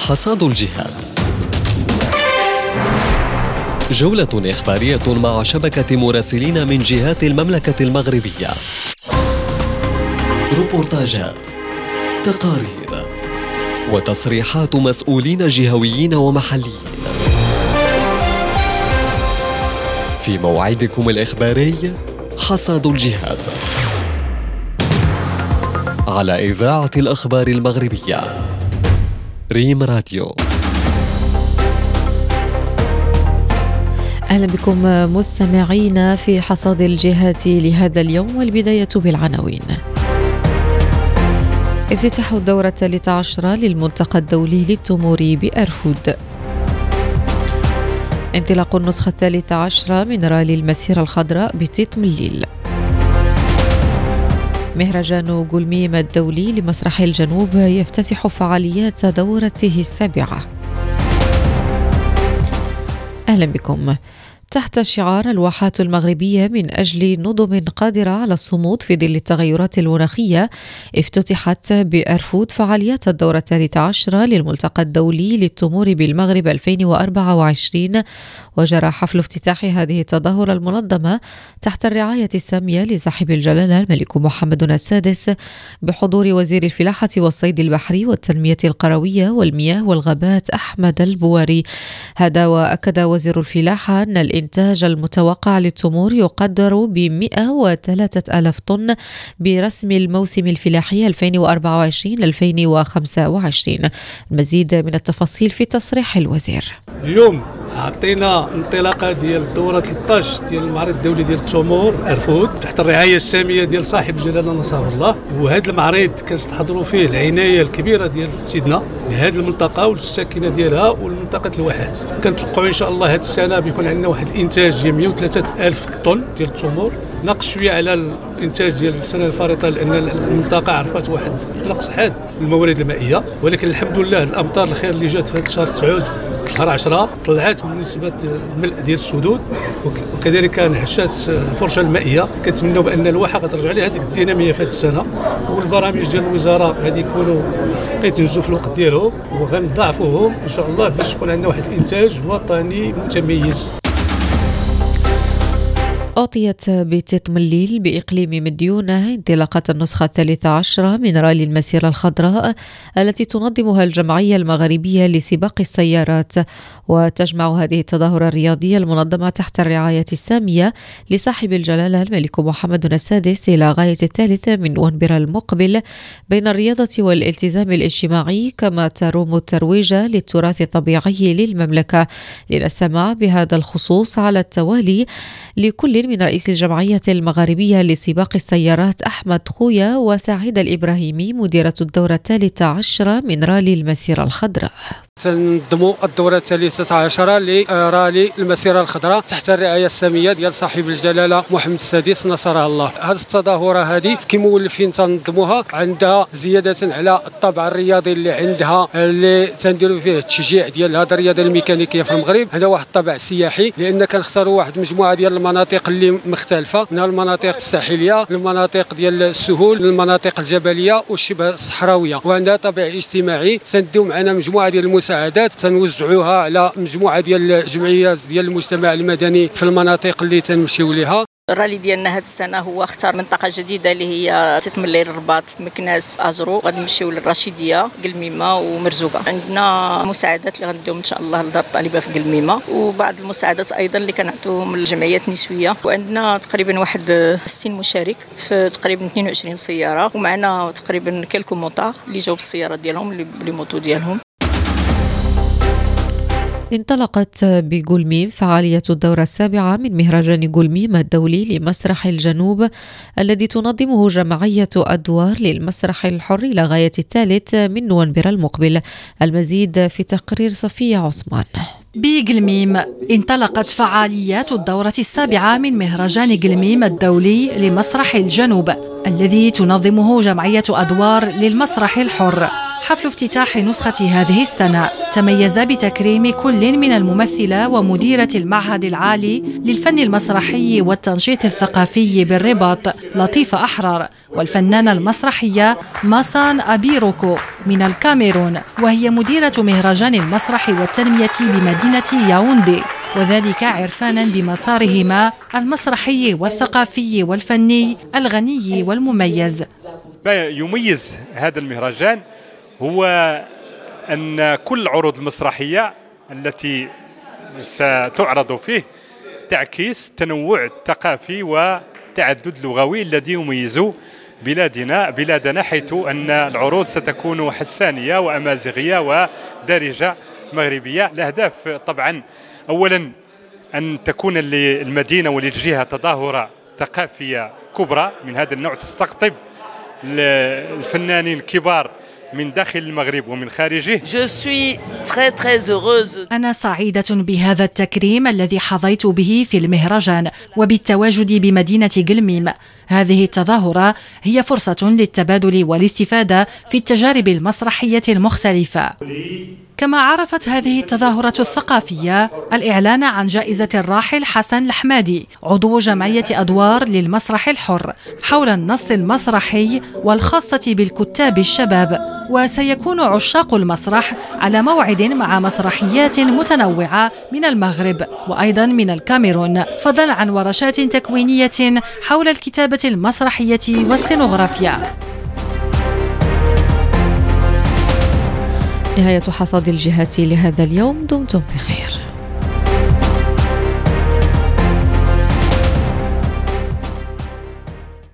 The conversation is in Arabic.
حصاد الجهاد، جولة إخبارية مع شبكة مراسلين من جهات المملكة المغربية، روبورتاجات، تقارير وتصريحات مسؤولين جهويين ومحليين في موعدكم الإخباري حصاد الجهاد على إذاعة الأخبار المغربية ريم راديو. أهلا بكم مستمعين في حصاد الجهات لهذا اليوم، والبداية بالعناوين. افتتاح الدورة 13 للملتقى الدولي للتمور بأرفود. انطلاق النسخة 13 من رالي المسيرة الخضراء بتيتمليل. مهرجان جولميم الدولي لمسرح الجنوب يفتتح فعاليات دورته السابعة. أهلا بكم. تحت شعار الواحات المغربية من أجل نظم قادرة على الصمود في ظل التغيرات المناخية، افتتحت بأرفود فعاليات الدورة 13 للملتقى الدولي للتمور بالمغرب 2024، وجرى حفل افتتاح هذه التظاهرة المنظمة تحت الرعاية السامية لصاحب الجلالة الملك محمد السادس بحضور وزير الفلاحة والصيد البحري والتنمية القروية والمياه والغابات أحمد البواري. هذا وأكد وزير الفلاحة أن الإنتاج المتوقع للتمور يقدر ب103,000 طن برسم الموسم الفلاحي 2024-2025. المزيد من التفاصيل في تصريح الوزير. اليوم عطينا انطلاقه ديال الدوره 13 ديال المعرض الدولي ديال التمور أرفود تحت الرعايه الساميه ديال صاحب الجلاله نصره الله، وهذا المعرض كنستحضروا فيه العنايه الكبيره ديال سيدنا لهذا المنطقه والساكنه ديالها والمنطقه الواحات. كنتوقعوا ان شاء الله هذه السنه بيكون عندنا واحد الانتاج ديال 103,000 طن ديال التمور، نقص شويه على الانتاج ديال السنه الفارطه لان المنطقه عرفت واحد نقص حاد الموارد المائيه، ولكن الحمد لله الامطار الخير اللي جات في هذا الشهر 9 شهر 10 طلعت من نسبة الملء ديال السدود، وكذلك انعشات الفرشة المائية. كنتمنوا بأن الواحة غترجع لها هذيك الدينامية في هذه السنة، والبرامج ديال الوزارة غادي يكونوا كيتنجزوا في الوقت ديالهم وغنضاعفوهم إن شاء الله باش يكون عندنا واحد الإنتاج وطني متميز. أعطيت بتيتمليل بإقليم مديونة انطلاقة النسخة 13 من رالي المسيرة الخضراء التي تنظمها الجمعية المغربية لسباق السيارات، وتجمع هذه التظاهرة الرياضية المنظمة تحت الرعاية السامية لصاحب الجلالة الملك محمد السادس إلى غاية 3 من نوفمبر المقبل بين الرياضة والالتزام الاجتماعي، كما تروم الترويج للتراث الطبيعي للمملكة. لنستمع بهذا الخصوص على التوالي لكل من رئيس الجمعية المغاربية لسباق السيارات أحمد خويا وسعيد الإبراهيمي مديرة الدورة 13 من رالي المسيرة الخضراء. سننظموا الدورة 13 لرالي المسيرة الخضراء تحت الرعاية السامية ديال صاحب الجلالة محمد السادس نصره الله. هذه التظاهرة هذه كمولفين تنظموها عندها زيادة على الطابع الرياضي اللي عندها، اللي تنديروا فيه التشجيع ديال هذه الرياضة الميكانيكية في المغرب. هذا واحد الطابع سياحي لأن كنختاروا واحد مجموعة ديال المناطق اللي مختلفة، من المناطق الساحلية للمناطق ديال السهول للمناطق الجبلية والشبه الصحراوية، وعندها طابع اجتماعي. سنديو معنا مجموعة ديال المساعدات تنوزعوها على مجموعة ديال الجمعيات ديال المجتمع المدني في المناطق اللي تنمشيو ليها. الرالي ديالنا هذه السنه هو اختار منطقه جديده اللي هي تيتمليل الرباط مكناس ازرو، غادي نمشيو للرشيديه قلميمه ومرزوقه. عندنا مساعدات اللي غنديهم ان شاء الله لدار الطالبه في قلميمه، وبعض المساعدات ايضا اللي كنعطوهم للجمعيات النسويه. وعندنا تقريبا واحد 60 مشارك في تقريبا 22 سياره، ومعنا تقريبا كلكو موطار اللي جاوا بالسياره ديالهم اللي موطو ديالهم. انطلقت بجولميم فعالية الدورة السابعة من مهرجان جولميم الدولي لمسرح الجنوب الذي تنظمه جمعية أدوار للمسرح الحر إلى غاية 3 من نوفمبر المقبل. المزيد في تقرير صفية عثمان. بجلميم انطلقت فعاليات الدورة السابعة من مهرجان جلميم الدولي لمسرح الجنوب الذي تنظمه جمعية أدوار للمسرح الحر. حفل افتتاح نسخة هذه السنة تميز بتكريم كل من الممثلة ومديرة المعهد العالي للفن المسرحي والتنشيط الثقافي بالرباط لطيفة أحرر، والفنانة المسرحية ماسان أبيروكو من الكاميرون، وهي مديرة مهرجان المسرح والتنمية بمدينة ياوندي، وذلك عرفانا بمسارهما المسرحي والثقافي والفني الغني والمميز. ما يميز هذا المهرجان هو أن كل العروض المسرحية التي ستعرض فيه تعكس التنوع الثقافي والتعدد اللغوي الذي يميز بلادنا، حيث أن العروض ستكون حسانية وأمازيغية ودارجة مغربية. الأهداف طبعا أولا أن تكون للمدينة وللجهة تظاهرة ثقافية كبرى من هذا النوع، تستقطب الفنانين الكبار من داخل المغرب ومن خارجه. أنا سعيدة بهذا التكريم الذي حظيت به في المهرجان وبالتواجد بمدينة قلميم. هذه التظاهرة هي فرصة للتبادل والاستفادة في التجارب المسرحية المختلفة. كما عرفت هذه التظاهرة الثقافية الإعلان عن جائزة الراحل حسن الحمادي عضو جمعية أدوار للمسرح الحر حول النص المسرحي والخاصة بالكتاب الشباب، وسيكون عشاق المسرح على موعد مع مسرحيات متنوعة من المغرب وأيضا من الكاميرون، فضلا عن ورشات تكوينية حول الكتابة المسرحية والسينوغرافيا. نهاية حصاد الجهات لهذا اليوم، دمتم بخير.